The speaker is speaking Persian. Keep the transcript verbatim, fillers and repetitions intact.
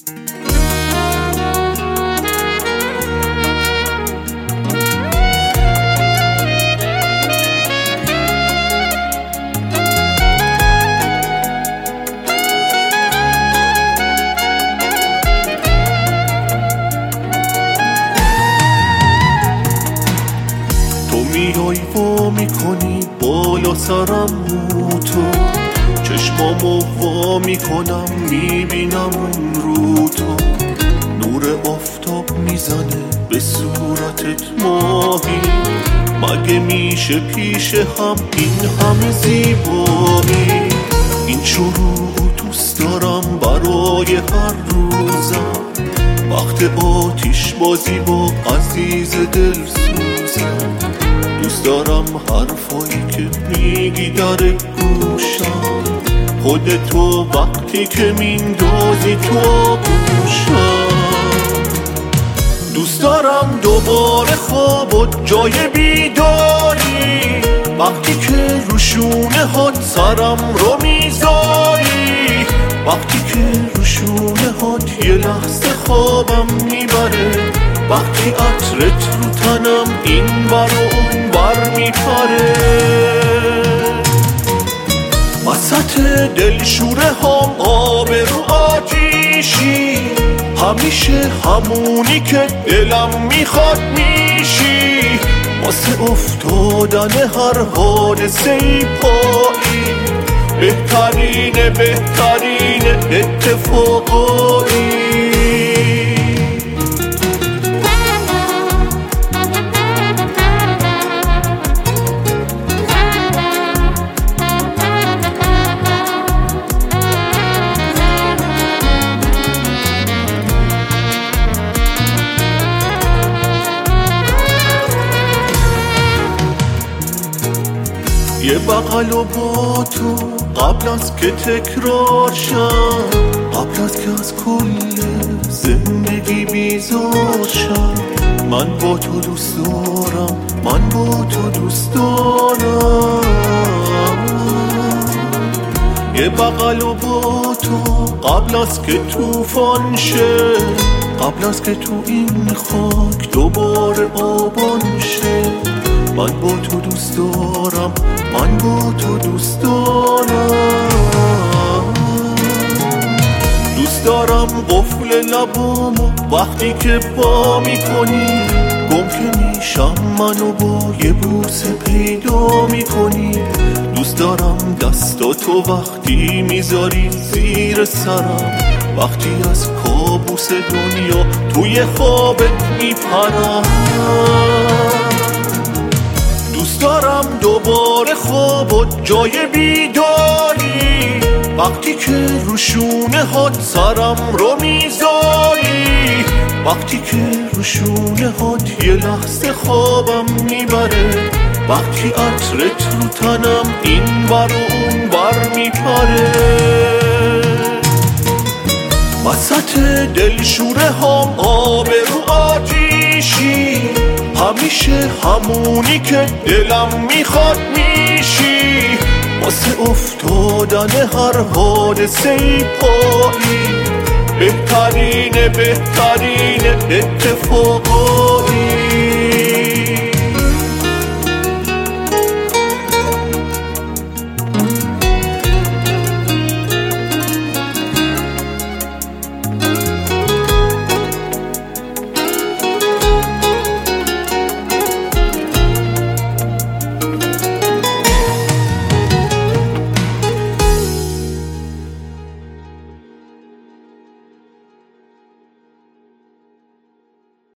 میای وا میکنی بالا سرم رو تو، چشمامو وا میکنم میبینم رو تو، نور آفتاب میزنه به صورتت ماهی، مگه میشه پیش هم این همه زیبایی؟ این شروع دوست دارم برای هر روزم، وقت آتیش بازی با عزیز دل سوزم، دوست دارم حرفایی که میگی در گوشم، خودتو وقتی که میندازی تو آغوشم، دوست دارم دوباره خوابت جای بیداری، وقتی که رو شونه هات سرم رو میذاری، وقتی که رو شونه هات یه لحظه خوابم میبره، وقتی عطرت رو تنم این بر و اون بر میپره، وسط دلشوره هم آب رو آتیشی، همیشه همونی که دلم میخواد میشی، واسه افتادن هر حادثه ای پایی، بهترین بهترین اتفاقایی. یه بغل و با تو قبل از که تکرار شم، قبل از که از کل زندگی بیزار شم، من با تو دوست دارم، من با تو دوست دارم، یه بغل و با تو قبل از که توفان شه، قبل از که تو این خاک دوباره آبان شه، من با تو دوست دارم، من با تو دوست دارم، دوست دارم قفل لبامو وقتی که با میکنی، گم که میشم منو با یه بوسه پیدا میکنی، دوست دارم دستاتو وقتی میذاری زیر سرم، وقتی از کابوس دنیا توی خوابت میپرم، دوست دارم دوباره خوابت جای بیداری، وقتی که رو شونه هات سرم رو میذاری، وقتی که رو شونه هات یه لحظه خوابم میبره، وقتی عطرت رو تنم این بر و اون بر میپره، وسط دلشوره هم آب رو آتیشی، همیشه همونی که دلم میخواد میشی، واسه افتادن هر حادثه ای پایی، بهترین بهترین اتفاقا